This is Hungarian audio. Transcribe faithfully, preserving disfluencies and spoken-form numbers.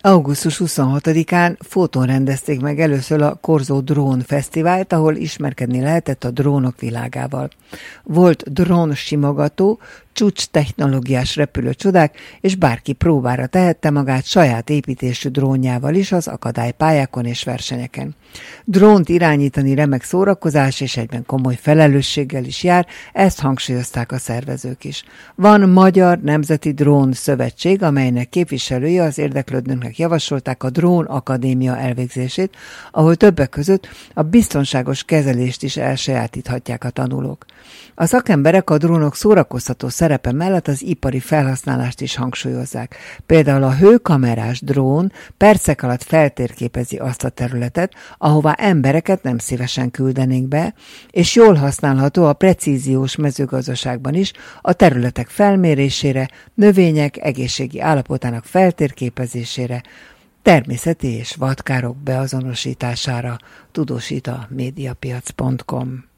augusztus huszonhatodikán Fóton rendezték meg először a Corso Drón Fesztivált, ahol ismerkedni lehetett a drónok világával. Volt drónsimogató, csúcs technológiás repülőcsodák, és bárki próbára tehette magát saját építésű drónjával is az akadálypályákon és versenyeken. Drónt irányítani remek szórakozás és egyben komoly felelősséggel is jár, ezt hangsúlyozták a szervezők is. Van Magyar Nemzeti Drón Szövetség, amelynek képviselői az érdeklődőknek javasolták a Drón Akadémia elvégzését, ahol többek között a biztonságos kezelést is elsajátíthatják a tanulók. A szakemberek a drónok szórakoztató szerepe mellett az ipari felhasználást is hangsúlyozzák. Például a hőkamerás drón percek alatt feltérképezi azt a területet, ahová embereket nem szívesen küldenénk be, és jól használható a precíziós mezőgazdaságban is a területek felmérésére, növények egészségi állapotának feltérképezésére, természeti és vadkárok beazonosítására, tudósít a médiapiac pont com.